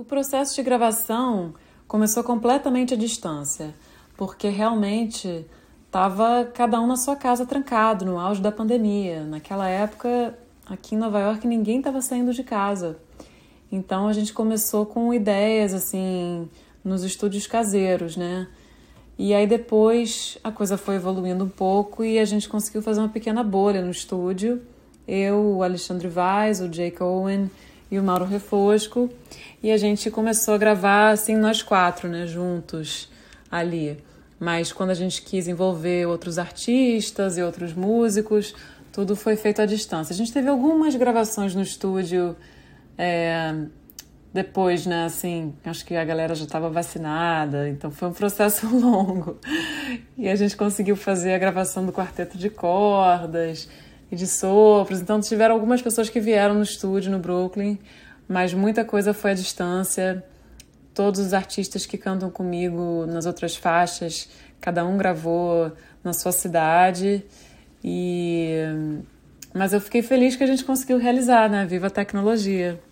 O processo de gravação começou completamente à distância, porque realmente estava cada um na sua casa trancado, no auge da pandemia. Naquela época, aqui em Nova York, ninguém estava saindo de casa. Então a gente começou com ideias, assim, nos estúdios caseiros, né? E aí depois a coisa foi evoluindo um pouco e a gente conseguiu fazer uma pequena bolha no estúdio. Eu, o Alexandre Vaz, o Jake Owen e o Mauro Refosco. E a gente começou a gravar, assim, nós quatro, né, juntos ali. Mas quando a gente quis envolver outros artistas e outros músicos, tudo foi feito à distância. A gente teve algumas gravações no estúdio depois, né, assim, acho que a galera já estava vacinada, então foi um processo longo. E a gente conseguiu fazer a gravação do quarteto de cordas e de sopros. Então tiveram algumas pessoas que vieram no estúdio no Brooklyn, mas muita coisa foi à distância. Todos os artistas que cantam comigo nas outras faixas, cada um gravou na sua cidade. Mas eu fiquei feliz que a gente conseguiu realizar, né? Viva a tecnologia!